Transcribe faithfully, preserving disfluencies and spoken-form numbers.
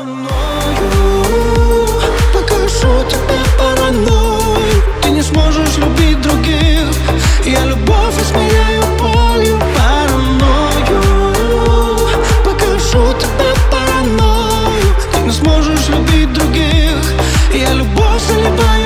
паранойю, покажу тебе паранойю. Ты не сможешь любить других, я любовь измеряю болью. Паранойю, покажу тебе паранойю. Ты не сможешь любить других, я любовь заливаю